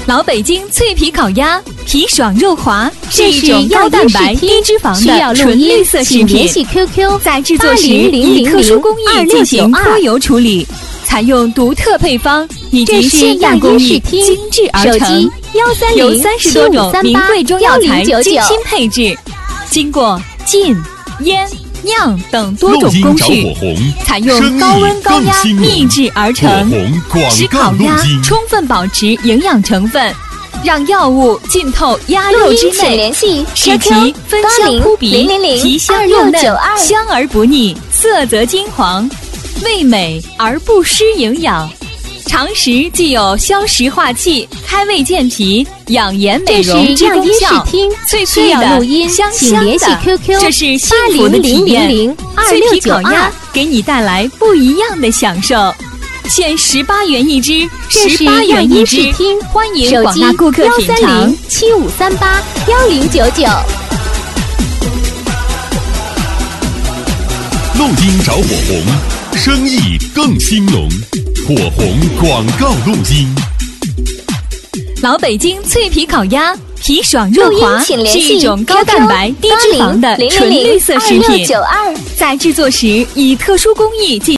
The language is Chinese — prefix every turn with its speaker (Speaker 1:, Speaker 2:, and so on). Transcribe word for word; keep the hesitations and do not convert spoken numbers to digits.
Speaker 1: 老北京脆皮烤鸭，皮爽肉滑，是一种高蛋白、低脂肪的纯绿色食品。
Speaker 2: Q Q
Speaker 1: 在制作时以特殊工艺进行脱油处理，采用独特配方以及现代工艺精致而成。由三十多种名贵中药材精心配制，经过浸、腌、酿等多种工序，采用高温高压秘制而成，使烤鸭充分保持营养成分，让药物浸透鸭肉之内，使其芬香扑鼻，皮香肉嫩，香而不腻，色泽金黄，味美而不失营养。常食既有消食化气、开胃健脾、养颜美容之功效，脆脆的、香香的，这是幸福的体验。脆皮烤鸭给你带来不一样的享受，现十八元一只，十八元一只，欢迎广大顾客品尝。
Speaker 2: 七五三八幺零九九。
Speaker 3: 陆金找火红，生意更兴隆。火红广告录音。
Speaker 1: 老北京脆皮烤鸭，皮爽肉滑，是一种高蛋白、低脂肪的纯绿色食品。在制作时以特殊工艺进